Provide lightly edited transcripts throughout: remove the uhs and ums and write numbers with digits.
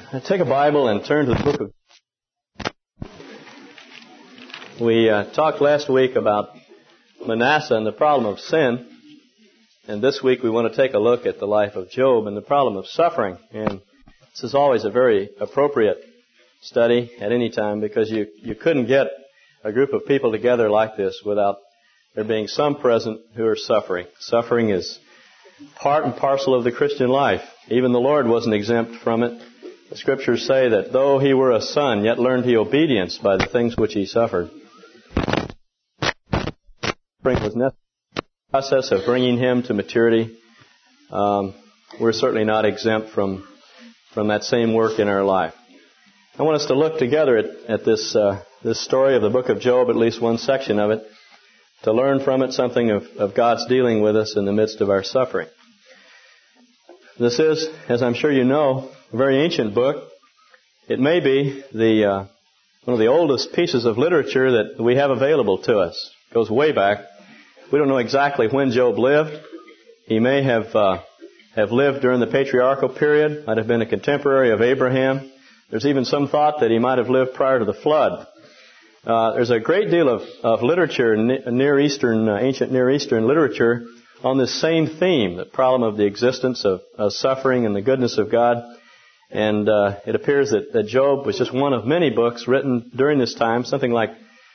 Take a Bible and turn to the book of... We talked last week about Manasseh and the problem of sin. And this week we want to take a look at the life of Job and the problem of suffering. And this is always a very appropriate study at any time because you couldn't get a group of people together like this without there being some present who are suffering. Suffering is part and parcel of the Christian life. Even the Lord wasn't exempt from it. The Scriptures say that though He were a son, yet learned He obedience by the things which He suffered. Suffering was necessary. The process of bringing Him to maturity. We're certainly not exempt from that same work in our life. I want us to look together at this story of the book of Job, at least one section of it, to learn from it something of God's dealing with us in the midst of our suffering. This is, as I'm sure you know, a very ancient book. It may be one of the oldest pieces of literature that we have available to us. It goes way back. We don't know exactly when Job lived. He may have lived during the patriarchal period, might have been a contemporary of Abraham. There's even some thought that he might have lived prior to the flood. There's a great deal of literature, ancient Near Eastern literature, on this same theme, the problem of the existence of suffering and the goodness of God. And it appears that Job was just one of many books written during this time, something like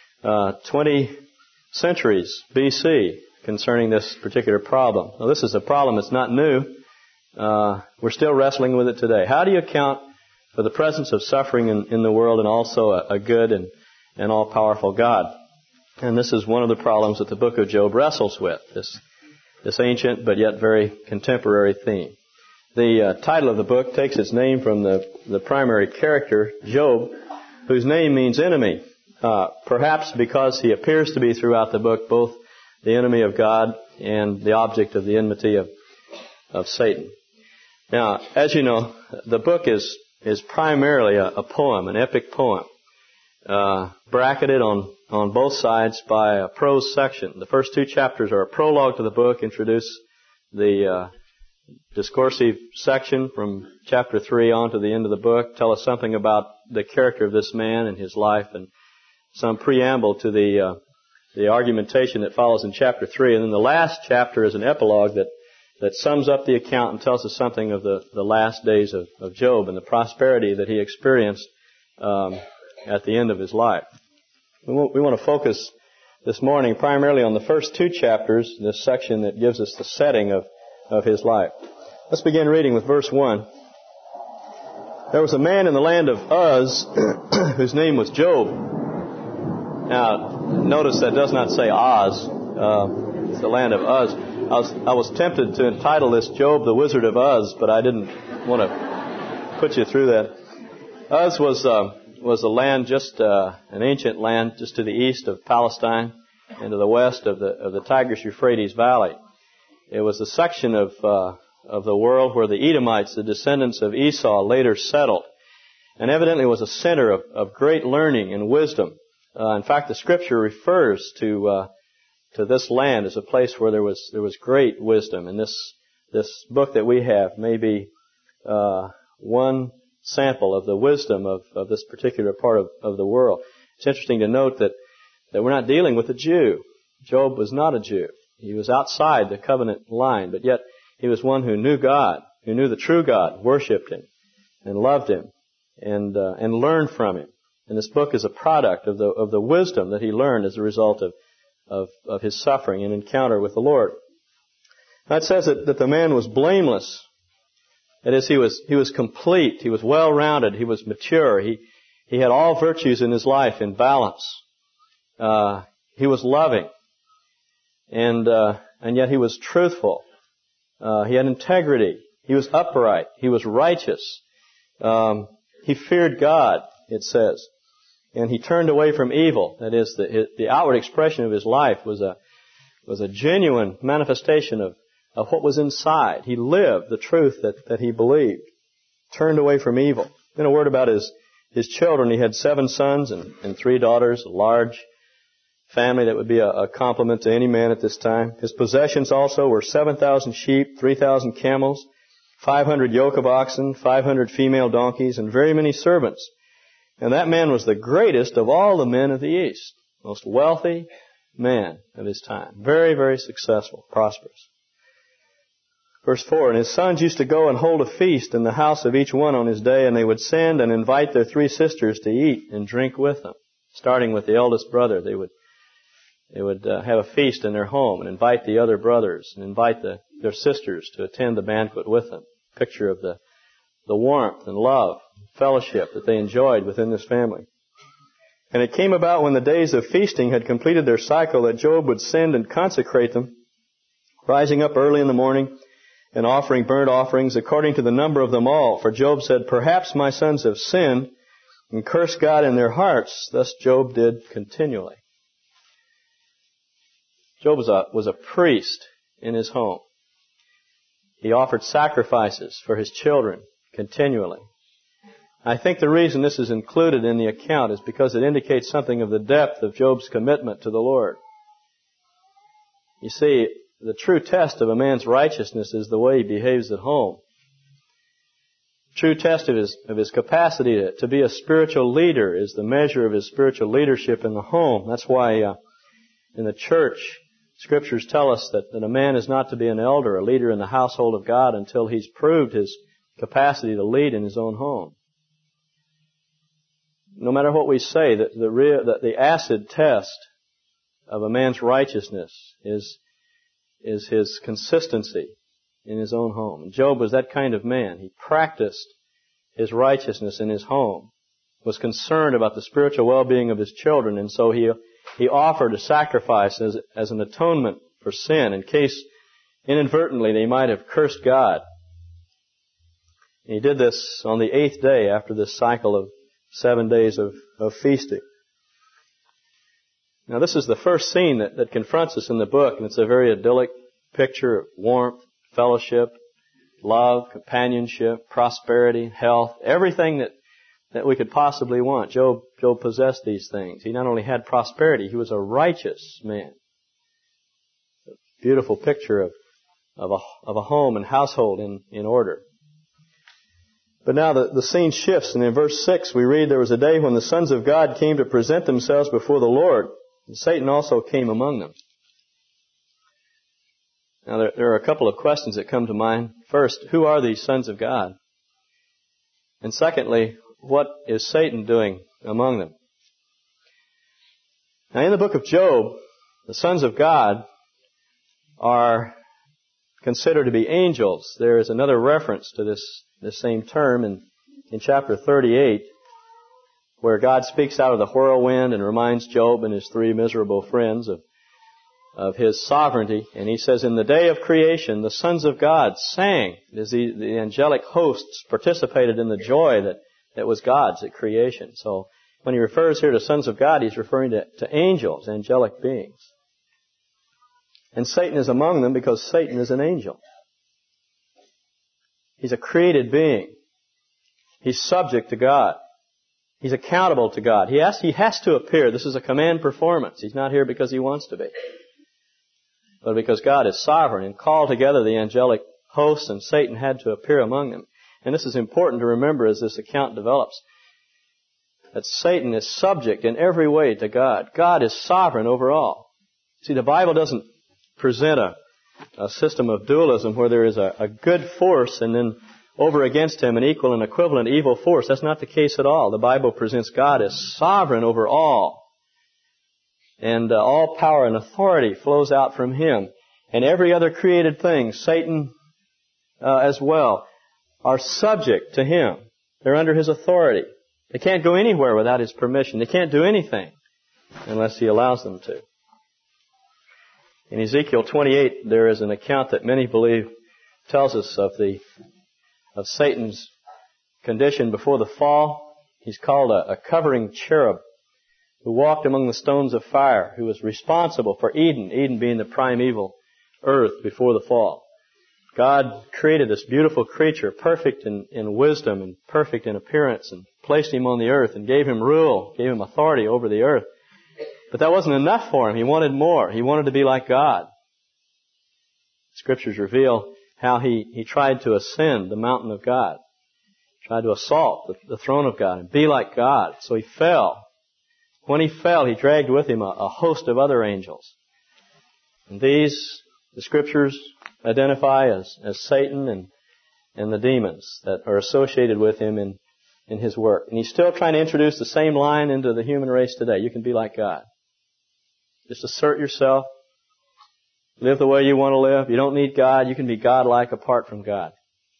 20 centuries B.C. concerning this particular problem. Now, this is a problem that's not new. We're still wrestling with it today. How do you account for the presence of suffering in the world and also a good and all-powerful God? And this is one of the problems that the book of Job wrestles with, this ancient but yet very contemporary theme. The title of the book takes its name from the primary character, Job, whose name means enemy, perhaps because he appears to be throughout the book both the enemy of God and the object of the enmity of Satan. Now, as you know, the book is primarily a poem, an epic poem, bracketed on both sides by a prose section. The first two chapters are a prologue to the book, introduce the discursive section from chapter 3 on to the end of the book, tell us something about the character of this man and his life, and some preamble to the argumentation that follows in chapter 3. And then the last chapter is an epilogue that sums up the account and tells us something of the last days of Job and the prosperity that he experienced at the end of his life. We want to focus this morning primarily on the first two chapters, this section that gives us the setting of his life. Let's begin reading with verse 1. There was a man in the land of Uz whose name was Job. Now, notice that does not say Oz. It's the land of Uz. I was tempted to entitle this Job the Wizard of Uz, but I didn't want to put you through that. Uz was a land, just an ancient land, just to the east of Palestine and to the west of the Tigris-Euphrates Valley. It was a section of the world where the Edomites, the descendants of Esau, later settled, and evidently was a center of great learning and wisdom. In fact, the Scripture refers to this land as a place where there was great wisdom, and this book that we have may be one sample of the wisdom of this particular part of the world. It's interesting to note that we're not dealing with a Jew. Job was not a Jew. He was outside the covenant line, but yet he was one who knew God, who knew the true God, worshipped Him, and loved Him, and learned from Him. And this book is a product of the wisdom that he learned as a result of his suffering and encounter with the Lord. Now it says that the man was blameless. That is, he was complete. He was well-rounded. He was mature. He had all virtues in his life in balance. He was loving. And yet he was truthful. He had integrity. He was upright. He was righteous. He feared God, it says. And he turned away from evil. That is, the outward expression of his life was a genuine manifestation of what was inside. He lived the truth that he believed. Turned away from evil. Then a word about his children. He had 7 sons and 3 daughters, a large family that would be a compliment to any man at this time. His possessions also were 7,000 sheep, 3,000 camels, 500 yoke of oxen, 500 female donkeys, and very many servants. And that man was the greatest of all the men of the East. Most wealthy man of his time. Very, very successful, prosperous. Verse 4, and his sons used to go and hold a feast in the house of each one on his day, and they would send and invite their 3 sisters to eat and drink with them. Starting with the eldest brother, they would have a feast in their home and invite the other brothers and invite their sisters to attend the banquet with them. Picture of the warmth and love, fellowship that they enjoyed within this family. And it came about when the days of feasting had completed their cycle that Job would send and consecrate them, rising up early in the morning and offering burnt offerings according to the number of them all. For Job said, perhaps my sons have sinned and cursed God in their hearts. Thus Job did continually. Job was a priest in his home. He offered sacrifices for his children continually. I think the reason this is included in the account is because it indicates something of the depth of Job's commitment to the Lord. You see, the true test of a man's righteousness is the way he behaves at home. True test of his capacity to be a spiritual leader is the measure of his spiritual leadership in the home. That's why in the church, Scriptures tell us that a man is not to be an elder, a leader in the household of God, until he's proved his capacity to lead in his own home. No matter what we say, that the acid test of a man's righteousness is his consistency in his own home. And Job was that kind of man. He practiced his righteousness in his home, was concerned about the spiritual well-being of his children, and so he offered a sacrifice as an atonement for sin in case inadvertently they might have cursed God. And he did this on the 8th day after this cycle of 7 days of feasting. Now this is the first scene that confronts us in the book, and it's a very idyllic picture of warmth, fellowship, love, companionship, prosperity, health, everything that we could possibly want. Job possessed these things. He not only had prosperity, he was a righteous man. A beautiful picture of a home and household in order. But now the scene shifts, and in verse 6 we read, there was a day when the sons of God came to present themselves before the Lord, and Satan also came among them. Now there are a couple of questions that come to mind. First, who are these sons of God? And secondly, what is Satan doing among them? Now in the book of Job, the sons of God are considered to be angels. There is another reference to this same term in chapter 38, where God speaks out of the whirlwind and reminds Job and his 3 miserable friends of his sovereignty. And he says, in the day of creation, the sons of God sang, as the angelic hosts participated in the joy that was God's at creation. So when he refers here to sons of God, he's referring to angels, angelic beings. And Satan is among them because Satan is an angel. He's a created being. He's subject to God. He's accountable to God. He has to appear. This is a command performance. He's not here because he wants to be, but because God is sovereign and called together the angelic hosts, and Satan had to appear among them. And this is important to remember as this account develops, that Satan is subject in every way to God. God is sovereign over all. See, the Bible doesn't present a system of dualism where there is a good force and then over against him an equal and equivalent evil force. That's not the case at all. The Bible presents God as sovereign over all. And all power and authority flows out from him. And every other created thing, Satan as well, are subject to him. They're under his authority. They can't go anywhere without his permission. They can't do anything unless he allows them to. In Ezekiel 28, there is an account that many believe tells us of Satan's condition before the fall. He's called a covering cherub who walked among the stones of fire, who was responsible for Eden being the primeval earth before the fall. God created this beautiful creature, perfect in wisdom and perfect in appearance, and placed him on the earth and gave him rule, gave him authority over the earth. But that wasn't enough for him. He wanted more. He wanted to be like God. Scriptures reveal how he tried to ascend the mountain of God, tried to assault the throne of God and be like God. So he fell. When he fell, he dragged with him a host of other angels. And these, the Scriptures identify as Satan and the demons that are associated with him in his work. And he's still trying to introduce the same line into the human race today. You can be like God. Just assert yourself. Live the way you want to live. You don't need God. You can be God-like apart from God.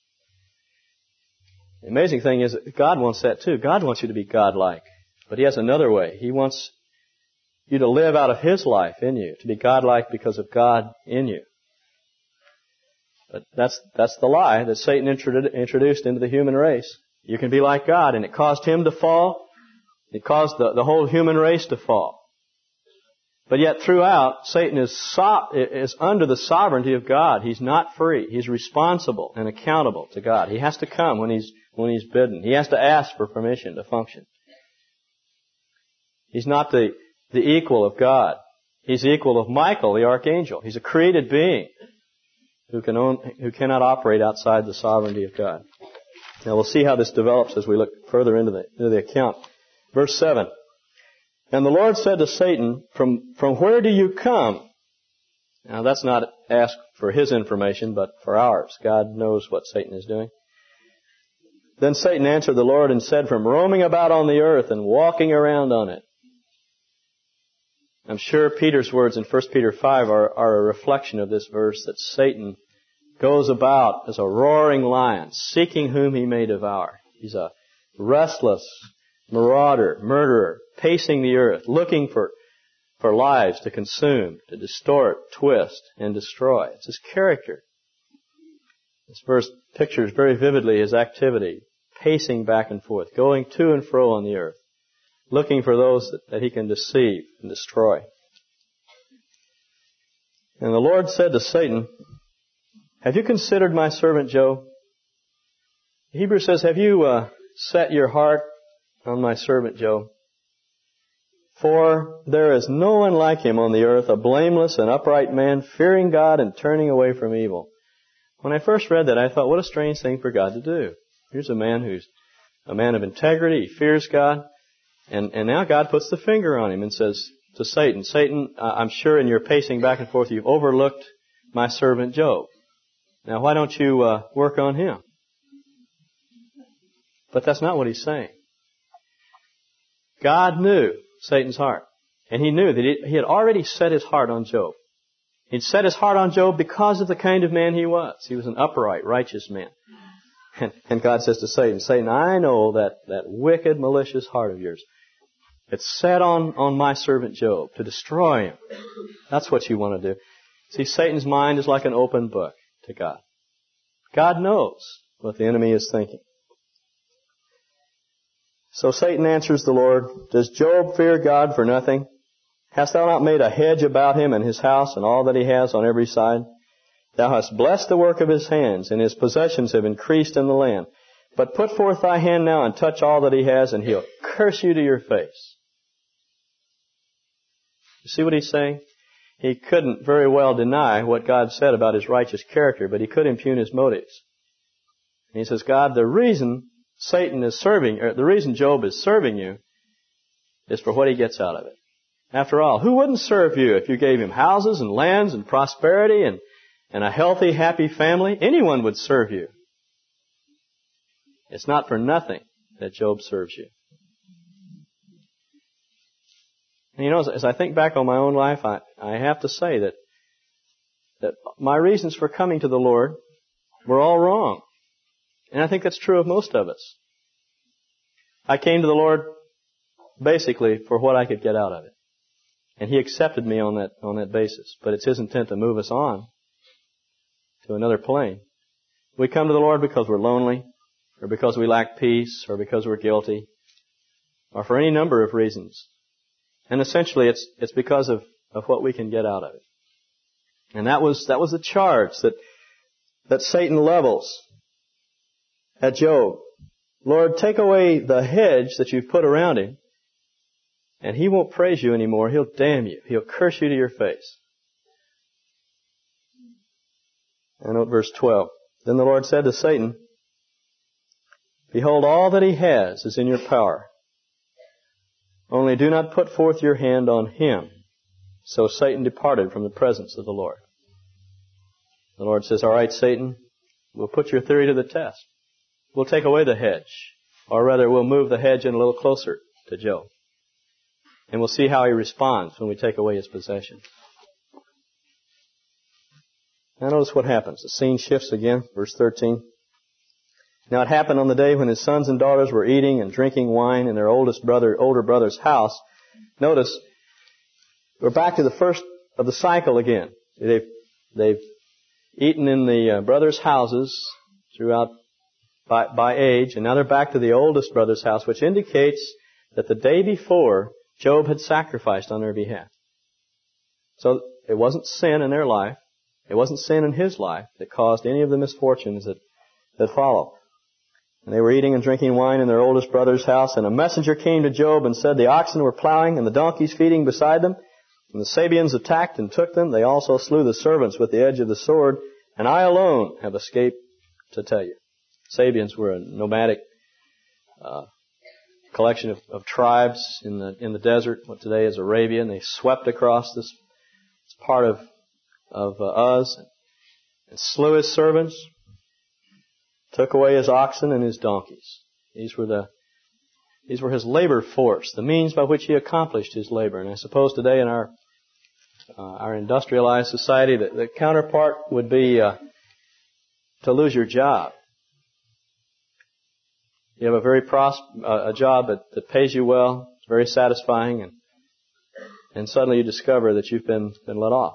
The amazing thing is that God wants that too. God wants you to be God-like. But He has another way. He wants you to live out of His life in you, to be God-like because of God in you. But that's the lie that Satan introduced into the human race. You can be like God, and it caused him to fall. It caused the whole human race to fall. But yet throughout, Satan is under the sovereignty of God. He's not free. He's responsible and accountable to God. He has to come when he's bidden. He has to ask for permission to function. He's not the equal of God. He's the equal of Michael, the archangel. He's a created being who cannot operate outside the sovereignty of God. Now we'll see how this develops as we look further into the account. Verse 7. And the Lord said to Satan, From where do you come? Now that's not asked for his information, but for ours. God knows what Satan is doing. Then Satan answered the Lord and said, From roaming about on the earth and walking around on it. I'm sure Peter's words in 1 Peter 5 are a reflection of this verse, that Satan goes about as a roaring lion, seeking whom he may devour. He's a restless marauder, murderer, pacing the earth, looking for lives to consume, to distort, twist, and destroy. It's his character. This verse pictures very vividly his activity, pacing back and forth, going to and fro on the earth, looking for those that he can deceive and destroy. And the Lord said to Satan, Have you considered my servant Job? The Hebrew says, Have you set your heart on my servant Job? For there is no one like him on the earth, a blameless and upright man, fearing God and turning away from evil. When I first read that, I thought, what a strange thing for God to do. Here's a man who's a man of integrity, he fears God, and now God puts the finger on him and says to Satan, Satan, I'm sure in your pacing back and forth you've overlooked my servant Job. Now why don't you work on him? But that's not what he's saying. God knew Satan's heart. And he knew that he had already set his heart on Job. He'd set his heart on Job because of the kind of man he was. He was an upright, righteous man. And God says to Satan, Satan, I know that wicked, malicious heart of yours. It's set on my servant Job to destroy him. That's what you want to do. See, Satan's mind is like an open book to God. God knows what the enemy is thinking. So Satan answers the Lord, Does Job fear God for nothing? Hast thou not made a hedge about him and his house and all that he has on every side? Thou hast blessed the work of his hands, and his possessions have increased in the land. But put forth thy hand now and touch all that he has, and he'll curse you to your face. You see what he's saying? He couldn't very well deny what God said about his righteous character, but he could impugn his motives. And he says, God, the reason the reason Job is serving you is for what he gets out of it. After all, who wouldn't serve you if you gave him houses and lands and prosperity and a healthy, happy family? Anyone would serve you. It's not for nothing that Job serves you. And you know, as I think back on my own life, I have to say that my reasons for coming to the Lord were all wrong. And I think that's true of most of us. I came to the Lord basically for what I could get out of it. And He accepted me on that basis. But it's His intent to move us on to another plane. We come to the Lord because we're lonely, or because we lack peace, or because we're guilty, or for any number of reasons. And essentially it's because of what we can get out of it. And that was the charge that Satan levels at Job. Lord, take away the hedge that you've put around him, and he won't praise you anymore. He'll damn you. He'll curse you to your face. And note verse 12. Then the Lord said to Satan, Behold, all that he has is in your power. Only do not put forth your hand on him. So Satan departed from the presence of the Lord. The Lord says, all right, Satan, we'll put your theory to the test. We'll take away the hedge. Or rather, we'll move the hedge in a little closer to Job. And we'll see how he responds when we take away his possession. Now notice what happens. The scene shifts again. Verse 13. Now it happened on the day when his sons and daughters were eating and drinking wine in their older brother's house. Notice, we're back to the first of the cycle again. They've eaten in the brothers' houses throughout by age, and now they're back to the oldest brother's house, which indicates that the day before, Job had sacrificed on their behalf. So it wasn't sin in their life. It wasn't sin in his life that caused any of the misfortunes that follow. And they were eating and drinking wine in their oldest brother's house, and a messenger came to Job and said, the oxen were plowing and the donkeys feeding beside them, and the Sabeans attacked and took them. They also slew the servants with the edge of the sword, and I alone have escaped to tell you. Sabeans were a nomadic collection of tribes in the desert, what today is Arabia, and they swept across this part of Uz and slew his servants, took away his oxen and his donkeys. These were his labor force, the means by which he accomplished his labor. And I suppose today in our industrialized society, the counterpart would be to lose your job. You have a job that pays you well, it's very satisfying, and suddenly you discover that you've been let off.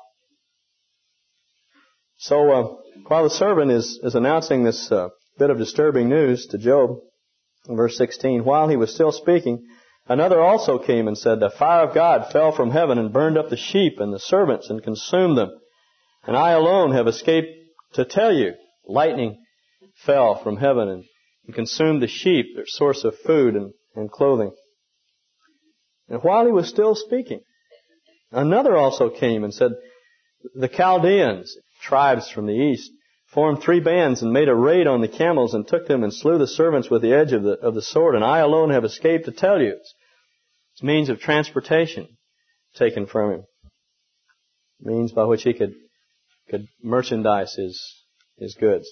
So while the servant is announcing this bit of disturbing news to Job, in verse 16, while he was still speaking, another also came and said, the fire of God fell from heaven and burned up the sheep and the servants and consumed them. And I alone have escaped to tell you. Lightning fell from heaven and consumed the sheep, their source of food and clothing. And while he was still speaking, another also came and said, the Chaldeans, tribes from the east, formed 3 bands and made a raid on the camels and took them and slew the servants with the edge of the sword. And I alone have escaped to tell you. It's means of transportation taken from him. Means by which he could merchandise his goods.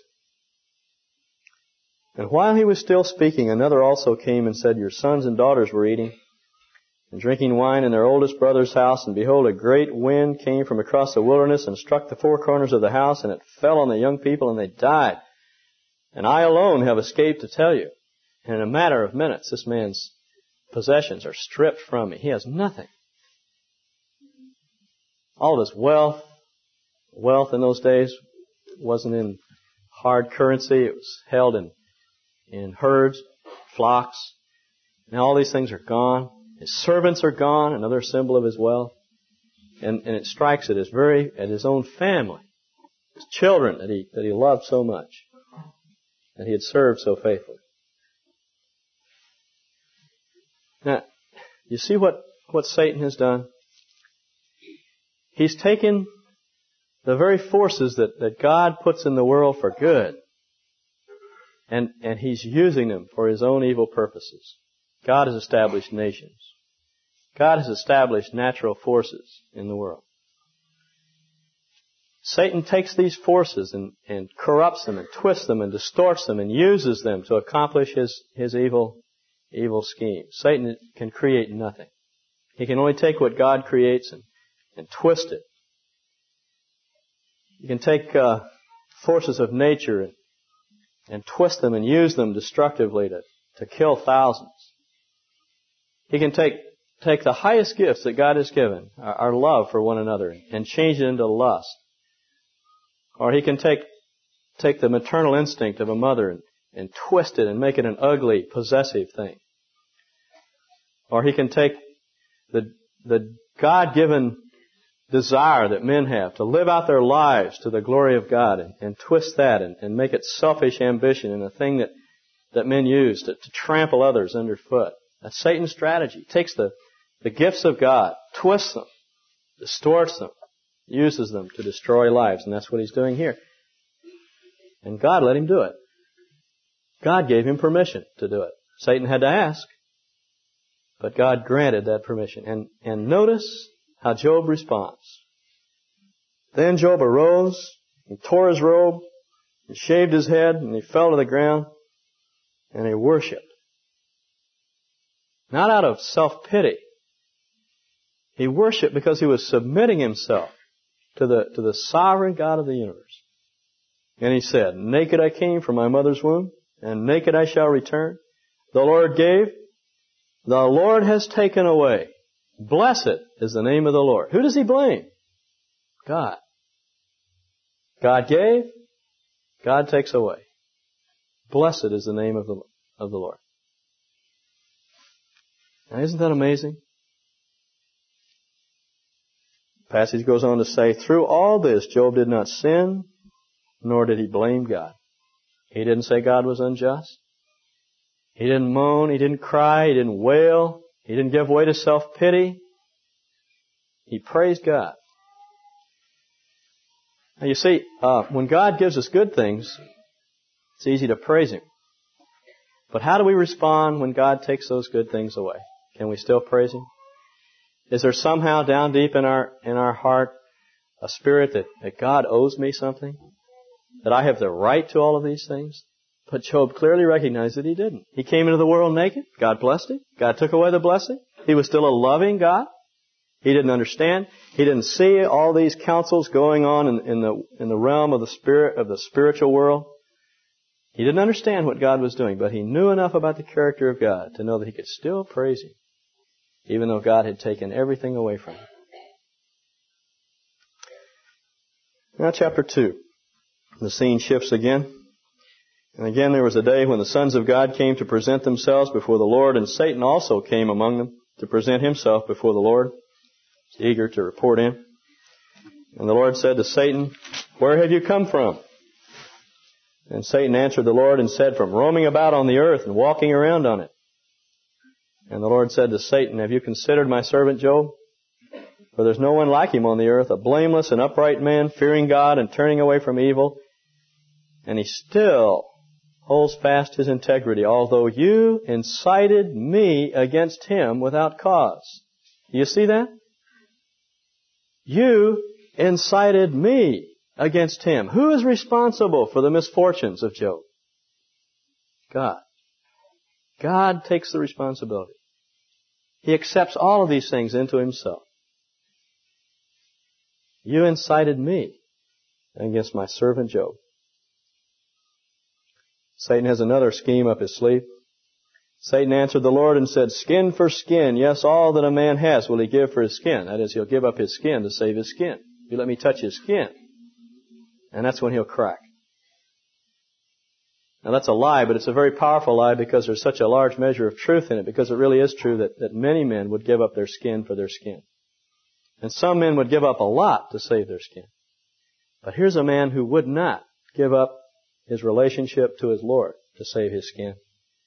And while he was still speaking, another also came and said, your sons and daughters were eating and drinking wine in their oldest brother's house, and behold, a great wind came from across the wilderness and struck the 4 corners of the house, and it fell on the young people, and they died. And I alone have escaped to tell you. And in a matter of minutes, this man's possessions are stripped from him. He has nothing. All of his wealth in those days wasn't in hard currency. It was held in herds, flocks. Now all these things are gone. His servants are gone, another symbol of his wealth. And it strikes at his own family, his children that he loved so much, that he had served so faithfully. Now, you see what Satan has done? He's taken the very forces that God puts in the world for good, and he's using them for his own evil purposes. God has established nations. God has established natural forces in the world. Satan takes these forces and corrupts them and twists them and distorts them and uses them to accomplish his evil scheme. Satan can create nothing. He can only take what God creates and twist it. He can take forces of nature and twist them and use them destructively to kill thousands. He can take the highest gifts that God has given, our love for one another, and change it into lust. Or he can take the maternal instinct of a mother and twist it and make it an ugly, possessive thing. Or he can take the God-given desire that men have to live out their lives to the glory of God and twist that and make it selfish ambition and a thing that men use to trample others underfoot. That's Satan's strategy. He takes the gifts of God, twists them, distorts them, uses them to destroy lives, and that's what he's doing here. And God let him do it. God gave him permission to do it. Satan had to ask, but God granted that permission. And notice how Job responds. Then Job arose, he tore his robe, he shaved his head, and he fell to the ground, and he worshipped. Not out of self-pity. He worshipped because he was submitting himself to the sovereign God of the universe. And he said, naked I came from my mother's womb, and naked I shall return. The Lord gave, the Lord has taken away. Blessed is the name of the Lord. Who does he blame? God. God gave, God takes away. Blessed is the name of the Lord. Now, isn't that amazing? The passage goes on to say, through all this, Job did not sin, nor did he blame God. He didn't say God was unjust. He didn't moan. He didn't cry. He didn't wail. He didn't give way to self-pity. He praised God. Now you see, when God gives us good things, it's easy to praise Him. But how do we respond when God takes those good things away? Can we still praise Him? Is there somehow down deep in our heart a spirit that God owes me something? That I have the right to all of these things? But Job clearly recognized that he didn't. He came into the world naked. God blessed him. God took away the blessing. He was still a loving God. He didn't understand. He didn't see all these counsels going on in the realm of the spiritual world. He didn't understand what God was doing, but he knew enough about the character of God to know that he could still praise Him, even though God had taken everything away from him. Now chapter 2. The scene shifts again. And again there was a day when the sons of God came to present themselves before the Lord, and Satan also came among them to present himself before the Lord. He's eager to report in. And the Lord said to Satan, where have you come from? And Satan answered the Lord and said, from roaming about on the earth and walking around on it. And the Lord said to Satan, have you considered my servant Job? For there's no one like him on the earth, a blameless and upright man, fearing God and turning away from evil. And he still holds fast his integrity, although you incited me against him without cause. Do you see that? You incited me against him. Who is responsible for the misfortunes of Job? God. God takes the responsibility. He accepts all of these things into Himself. You incited me against my servant Job. Satan has another scheme up his sleeve. Satan answered the Lord and said, skin for skin, yes, all that a man has will he give for his skin. That is, he'll give up his skin to save his skin. You let me touch his skin. And that's when he'll crack. Now that's a lie, but it's a very powerful lie because there's such a large measure of truth in it, because it really is true that many men would give up their skin for their skin. And some men would give up a lot to save their skin. But here's a man who would not give up his relationship to his Lord to save his skin.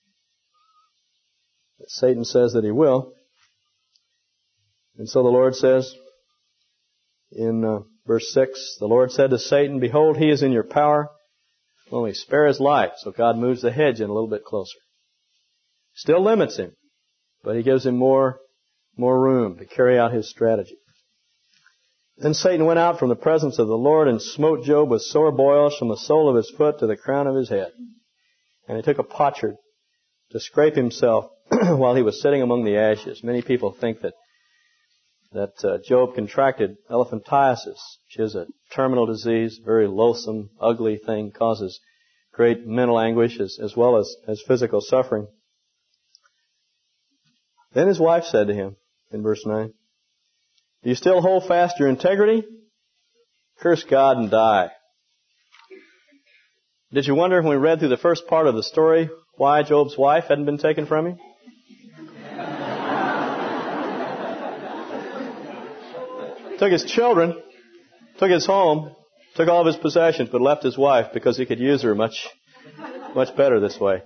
But Satan says that he will. And so the Lord says in verse 6, the Lord said to Satan, behold, he is in your power. Only spare his life. So God moves the hedge in a little bit closer. Still limits him, but He gives him more room to carry out his strategy. Then Satan went out from the presence of the Lord and smote Job with sore boils from the sole of his foot to the crown of his head. And he took a potsherd to scrape himself while he was sitting among the ashes. Many people think that Job contracted elephantiasis, which is a terminal disease, very loathsome, ugly thing, causes great mental anguish as well as physical suffering. Then his wife said to him in verse 9, do you still hold fast your integrity? Curse God and die. Did you wonder when we read through the first part of the story why Job's wife hadn't been taken from him? Took his children, took his home, took all of his possessions, but left his wife because he could use her much better this way.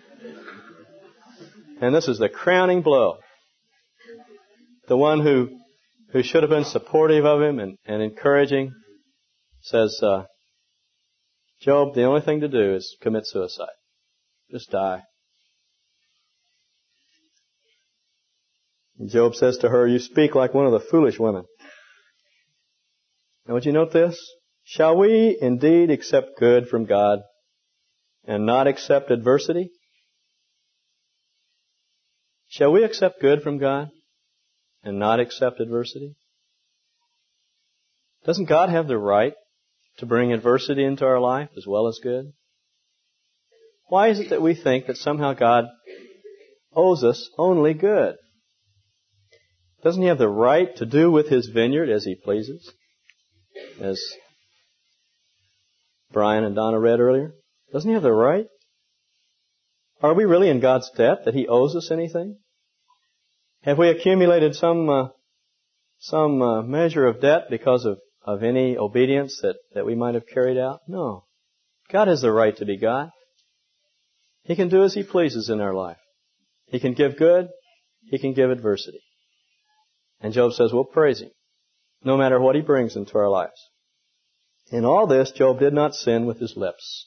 And this is the crowning blow. The one who should have been supportive of him and encouraging says, Job, the only thing to do is commit suicide. Just die. And Job says to her, you speak like one of the foolish women. Now would you note this? Shall we indeed accept good from God and not accept adversity? Shall we accept good from God and not accept adversity? Doesn't God have the right to bring adversity into our life as well as good? Why is it that we think that somehow God owes us only good? Doesn't He have the right to do with His vineyard as He pleases? As Brian and Donna read earlier. Doesn't He have the right? Are we really in God's debt that He owes us anything? Have we accumulated some measure of debt because of any obedience that we might have carried out? No. God has the right to be God. He can do as He pleases in our life. He can give good. He can give adversity. And Job says, we'll praise Him, no matter what He brings into our lives. In all this, Job did not sin with his lips.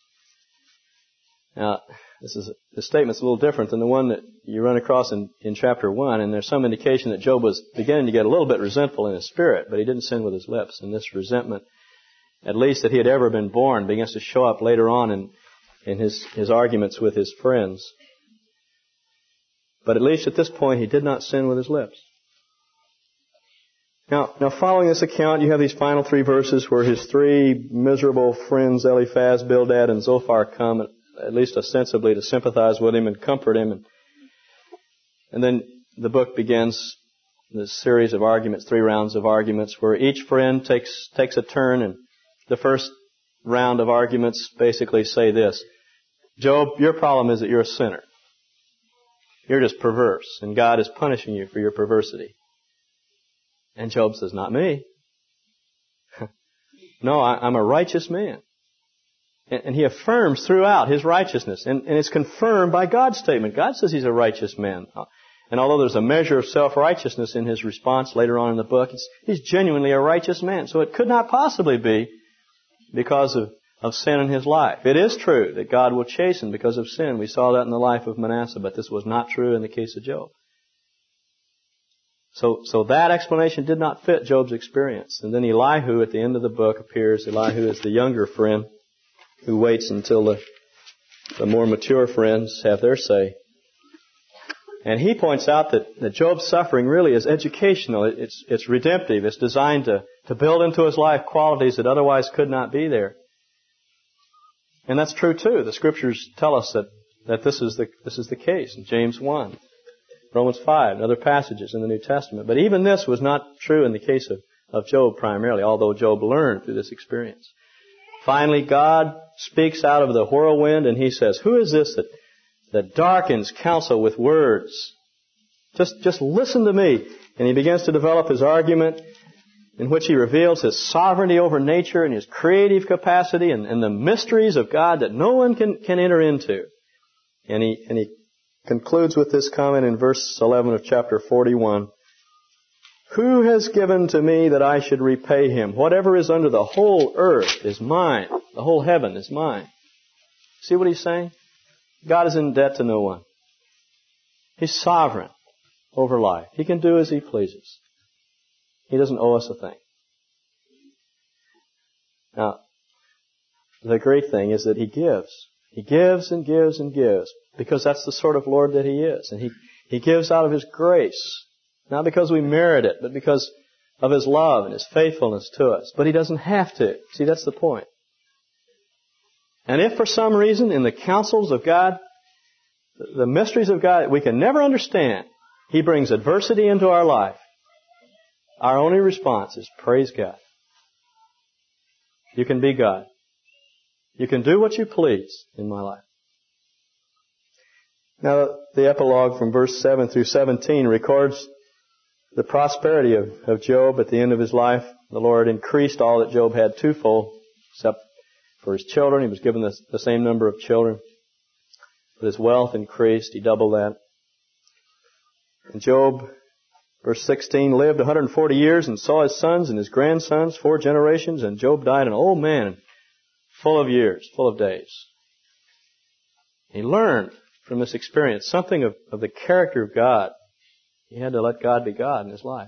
Now, this statement's a little different than the one that you run across in chapter 1, and there's some indication that Job was beginning to get a little bit resentful in his spirit, but he didn't sin with his lips. And this resentment, at least that he had ever been born, begins to show up later on in his arguments with his friends. But at least at this point, he did not sin with his lips. Now following this account, you have these final 3 verses where his 3 miserable friends, Eliphaz, Bildad, and Zophar, come at least ostensibly to sympathize with him and comfort him. And then the book begins this series of arguments, 3 rounds of arguments, where each friend takes a turn, and the first round of arguments basically say this: Job, your problem is that you're a sinner. You're just perverse, and God is punishing you for your perversity. And Job says, not me. No, I'm a righteous man. And he affirms throughout his righteousness. And it's confirmed by God's statement. God says he's a righteous man. And although there's a measure of self-righteousness in his response later on in the book, he's genuinely a righteous man. So it could not possibly be because of sin in his life. It is true that God will chasten because of sin. We saw that in the life of Manasseh, but this was not true in the case of Job. So that explanation did not fit Job's experience. And then Elihu at the end of the book appears. Elihu is the younger friend who waits until the more mature friends have their say. And he points out that Job's suffering really is educational. It's redemptive. It's designed to build into his life qualities that otherwise could not be there. And that's true too. The Scriptures tell us that this is the case in James 1. Romans 5, and other passages in the New Testament. But even this was not true in the case of Job primarily, although Job learned through this experience. Finally, God speaks out of the whirlwind, and He says, who is this that darkens counsel with words? Just listen to me. And He begins to develop His argument in which He reveals His sovereignty over nature and His creative capacity and the mysteries of God that no one can enter into. And he concludes with this comment in verse 11 of chapter 41. Who has given to me that I should repay him? Whatever is under the whole earth is mine. The whole heaven is mine. See what he's saying? God is in debt to no one. He's sovereign over life. He can do as He pleases. He doesn't owe us a thing. Now, the great thing is that He gives. He gives and gives and gives, because that's the sort of Lord that He is. And He gives out of His grace, not because we merit it, but because of His love and His faithfulness to us. But He doesn't have to. See, that's the point. And if for some reason in the counsels of God, the mysteries of God that we can never understand, He brings adversity into our life, our only response is praise God. You can be God. You can do what you please in my life. Now, the epilogue from verse 7 through 17 records the prosperity of Job at the end of his life. The Lord increased all that Job had twofold, except for his children. He was given the same number of children. But his wealth increased. He doubled that. And Job, verse 16, lived 140 years and saw his sons and his grandsons 4 generations. And Job died an old man, full of years, full of days. He learned from this experience something of the character of God. He had to let God be God in his life.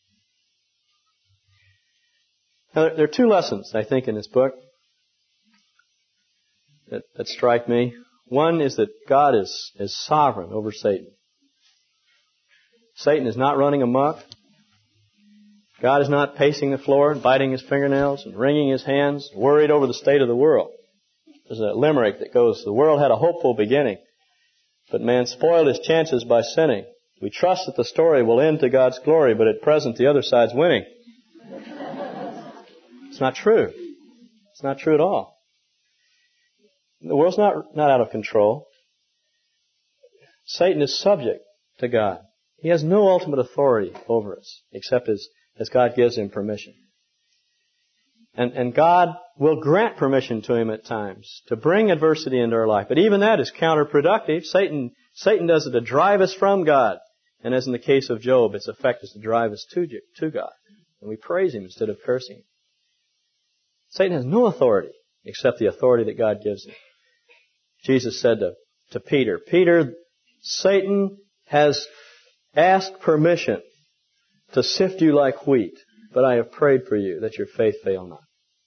Now, there are two lessons, I think, in this book that strike me. One is that God is sovereign over Satan. Satan is not running amok. God is not pacing the floor, biting his fingernails and wringing his hands, worried over the state of the world. There's a limerick that goes, "The world had a hopeful beginning, but man spoiled his chances by sinning. We trust that the story will end to God's glory, but at present the other side's winning." It's not true. It's not true at all. The world's not out of control. Satan is subject to God. He has no ultimate authority over us, except as God gives him permission. And God will grant permission to him at times to bring adversity into our life. But even that is counterproductive. Satan does it to drive us from God. And as in the case of Job, its effect is to drive us to God. And we praise him instead of cursing him. Satan has no authority except the authority that God gives him. Jesus said to Peter, "Peter, Satan has asked permission to sift you like wheat, but I have prayed for you that your faith fail not."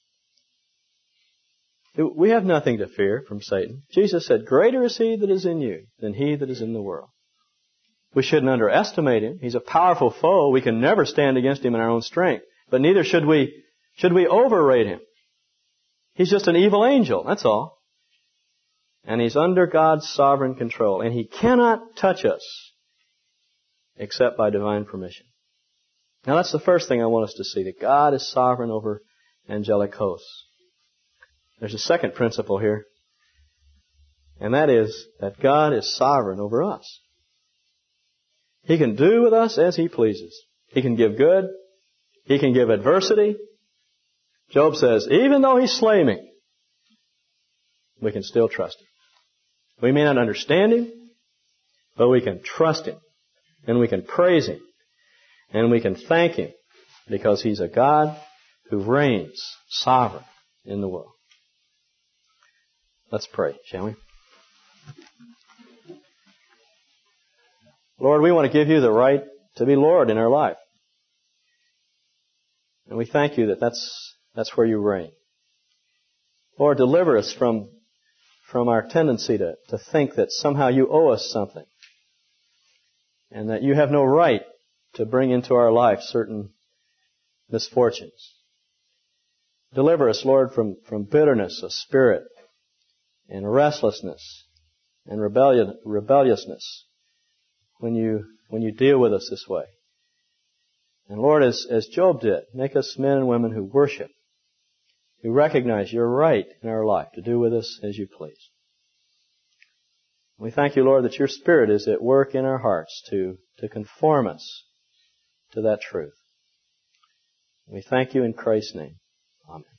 We have nothing to fear from Satan. Jesus said, "Greater is he that is in you than he that is in the world." We shouldn't underestimate him. He's a powerful foe. We can never stand against him in our own strength. But neither should we overrate him. He's just an evil angel, that's all. And he's under God's sovereign control. And he cannot touch us except by divine permission. Now that's the first thing I want us to see, that God is sovereign over angelic hosts. There's a second principle here, and that is that God is sovereign over us. He can do with us as he pleases. He can give good. He can give adversity. Job says, even though he slay me, we can still trust him. We may not understand him, but we can trust him. And we can praise him. And we can thank him because he's a God who reigns sovereign in the world. Let's pray, shall we? Lord, we want to give you the right to be Lord in our life. And we thank you that that's where you reign. Lord, deliver us from our tendency to think that somehow you owe us something. And that you have no right to bring into our life certain misfortunes. Deliver us, Lord, from bitterness of spirit and restlessness and rebelliousness when you deal with us this way. And Lord, as Job did, make us men and women who worship, who recognize your right in our life to do with us as you please. We thank you, Lord, that your Spirit is at work in our hearts to conform us to that truth. We thank you in Christ's name. Amen.